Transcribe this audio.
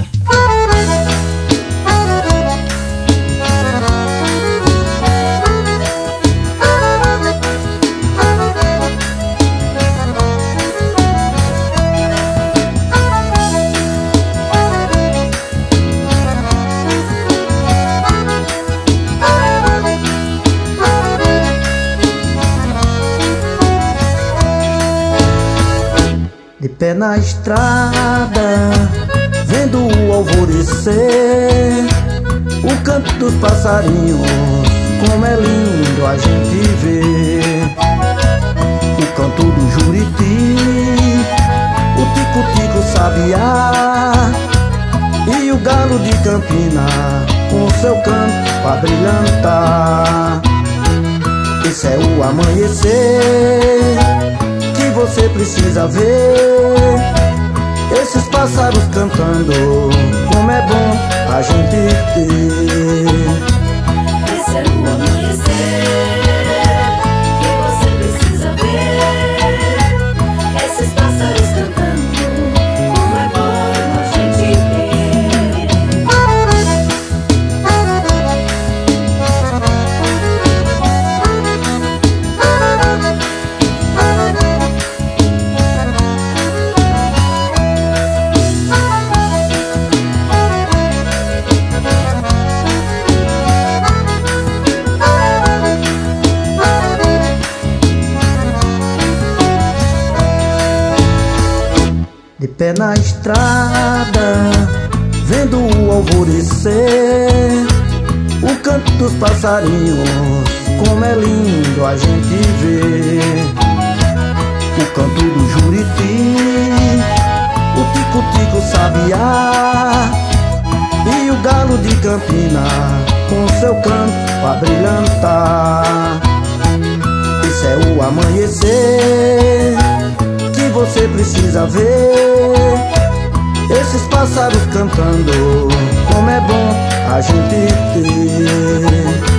De pé na estrada, vendo o alvorecer, o canto dos passarinhos, como é lindo a gente ver. O canto do juriti, o tico-tico sabiá e o galo de Campina, com seu canto a brilhantar. Esse é o amanhecer que você precisa ver, esses pássaros cantando, como é bom a gente ter. Esse é o amanhecer que você precisa ver, esses pássaros cantando, como é bom a gente ter. De pé na estrada, vendo o alvorecer, o canto dos passarinhos, como é lindo a gente ver. O canto do juriti, o tico-tico sabiá e o galo de Campina, com seu canto a brilhantar. Esse é o amanhecer que você precisa ver, esses pássaros cantando, como é bom a gente ter.